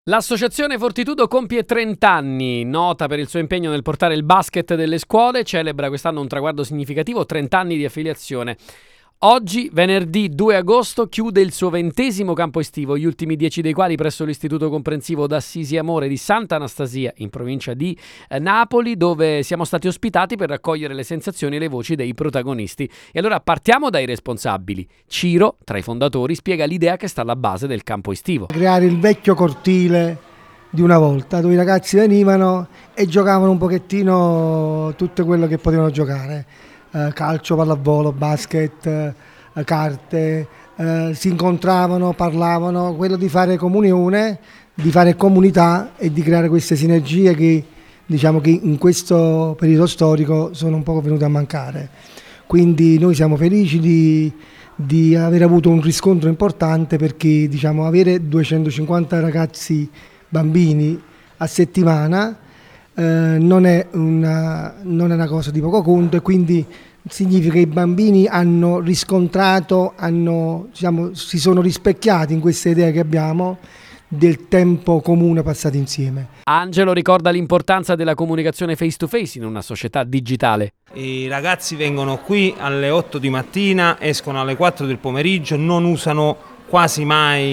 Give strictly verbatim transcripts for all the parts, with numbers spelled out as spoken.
L'associazione Fortitudo compie trenta anni, nota per il suo impegno nel portare il basket delle scuole, celebra quest'anno un traguardo significativo, trenta anni di affiliazione. Oggi, venerdì due agosto, chiude il suo ventesimo campo estivo, gli ultimi dieci dei quali presso l'Istituto Comprensivo d'Assisi Amore di Santa Anastasia, in provincia di eh, Napoli, dove siamo stati ospitati per raccogliere le sensazioni e le voci dei protagonisti. E allora partiamo dai responsabili. Ciro, tra i fondatori, spiega l'idea che sta alla base del campo estivo. Creare il vecchio cortile di una volta, dove i ragazzi venivano e giocavano un pochettino tutto quello che potevano giocare. Uh, calcio, pallavolo, basket, uh, carte, uh, si incontravano, parlavano, quello di fare comunione, di fare comunità e di creare queste sinergie che diciamo che in questo periodo storico sono un po' venute a mancare. Quindi noi siamo felici di, di aver avuto un riscontro importante, perché diciamo avere duecentocinquanta ragazzi bambini a settimana Eh, non, è una, non è una cosa di poco conto, e quindi significa che i bambini hanno riscontrato, hanno, diciamo, si sono rispecchiati in questa idea che abbiamo del tempo comune passato insieme. Angelo ricorda l'importanza della comunicazione face to face in una società digitale. I ragazzi vengono qui alle otto di mattina, escono alle quattro del pomeriggio, non usano quasi mai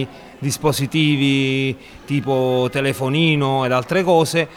dispositivi tipo telefonino ed altre cose,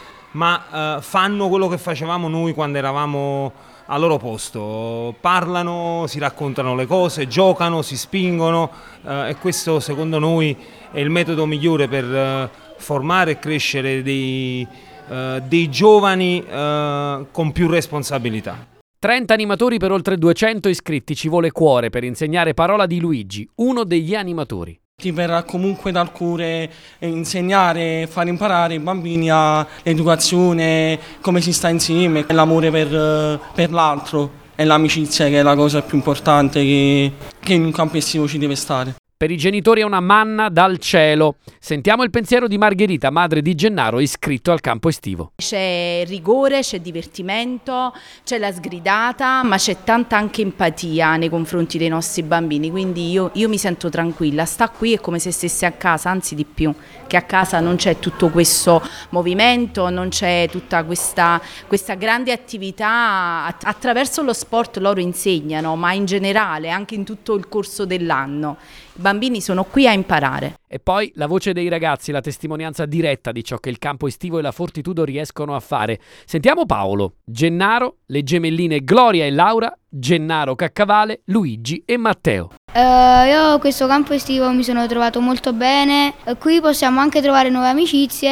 ma eh, fanno quello che facevamo noi quando eravamo al loro posto, parlano, si raccontano le cose, giocano, si spingono eh, e questo secondo noi è il metodo migliore per eh, formare e crescere dei, eh, dei giovani eh, con più responsabilità. trenta animatori per oltre duecento iscritti, ci vuole cuore per insegnare parola di Luigi, uno degli animatori. Per comunque dar cure, insegnare, far imparare i bambini all'educazione, come si sta insieme, l'amore per, per l'altro e l'amicizia, che è la cosa più importante che, che in un campo estivo ci deve stare. Per i genitori è una manna dal cielo. Sentiamo il pensiero di Margherita, madre di Gennaro, iscritto al campo estivo. C'è rigore, c'è divertimento, c'è la sgridata, ma c'è tanta anche empatia nei confronti dei nostri bambini, quindi io, io mi sento tranquilla. Sta qui è come se stesse a casa, anzi di più, che a casa non c'è tutto questo movimento, non c'è tutta questa, questa grande attività. Attraverso lo sport loro insegnano, ma in generale, anche in tutto il corso dell'anno. I bambini sono qui a imparare. E poi la voce dei ragazzi, la testimonianza diretta di ciò che il campo estivo e la Fortitudo riescono a fare. Sentiamo Paolo, Gennaro, le gemelline Gloria e Laura, Gennaro Caccavale, Luigi e Matteo. Uh, io questo campo estivo mi sono trovato molto bene. Uh, qui possiamo anche trovare nuove amicizie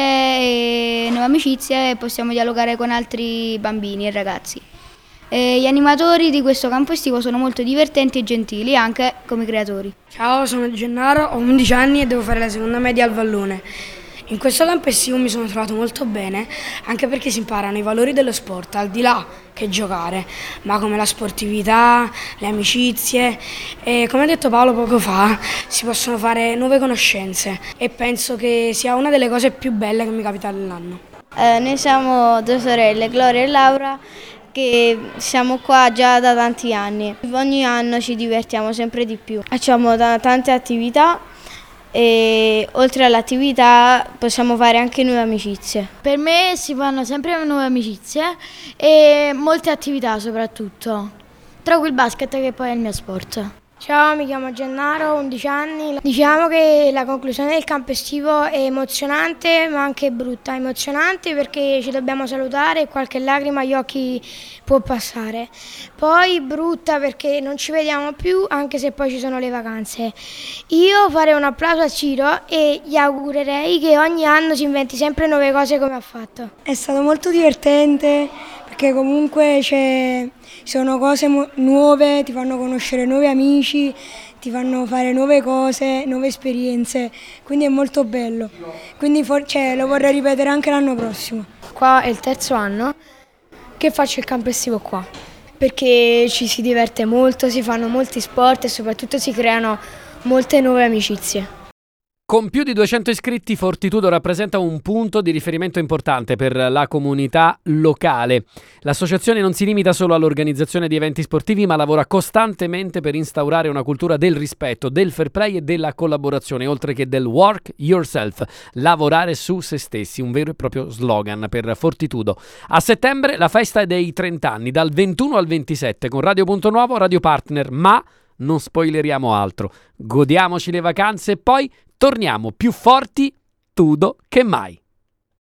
e nuove amicizie e possiamo dialogare con altri bambini e ragazzi. E gli animatori di questo campo estivo sono molto divertenti e gentili, anche come creatori. Ciao, sono Gennaro, ho undici anni e devo fare la seconda media al Vallone. In questo campo estivo mi sono trovato molto bene, anche perché si imparano i valori dello sport, al di là che giocare, ma come la sportività, le amicizie, e come ha detto Paolo poco fa, si possono fare nuove conoscenze e penso che sia una delle cose più belle che mi capita nell'anno. Eh, noi siamo due sorelle, Gloria e Laura, che siamo qua già da tanti anni. Ogni anno ci divertiamo sempre di più. Facciamo t- tante attività e oltre all'attività possiamo fare anche nuove amicizie. Per me si fanno sempre nuove amicizie e molte attività soprattutto, tra cui il basket, che poi è il mio sport. Ciao, mi chiamo Gennaro, ho undici anni. Diciamo che la conclusione del campo estivo è emozionante ma anche brutta. Emozionante perché ci dobbiamo salutare e qualche lacrima agli occhi può passare. Poi brutta perché non ci vediamo più, anche se poi ci sono le vacanze. Io farei un applauso a Ciro e gli augurerei che ogni anno si inventi sempre nuove cose come ha fatto. È stato molto divertente perché comunque c'è... sono cose nuove, ti fanno conoscere nuovi amici, ti fanno fare nuove cose, nuove esperienze, quindi è molto bello. Quindi for- cioè, lo vorrei ripetere anche l'anno prossimo. Qua è il terzo anno che faccio il campo estivo qua, perché ci si diverte molto, si fanno molti sport e soprattutto si creano molte nuove amicizie. Con più di duecento iscritti, Fortitudo rappresenta un punto di riferimento importante per la comunità locale. L'associazione non si limita solo all'organizzazione di eventi sportivi, ma lavora costantemente per instaurare una cultura del rispetto, del fair play e della collaborazione, oltre che del work yourself, lavorare su se stessi, un vero e proprio slogan per Fortitudo. A settembre la festa dei trenta anni, dal ventuno al ventisette, con Radio Punto Nuovo, Radio Partner, ma non spoileriamo altro. Godiamoci le vacanze e poi torniamo più forti tudo che mai.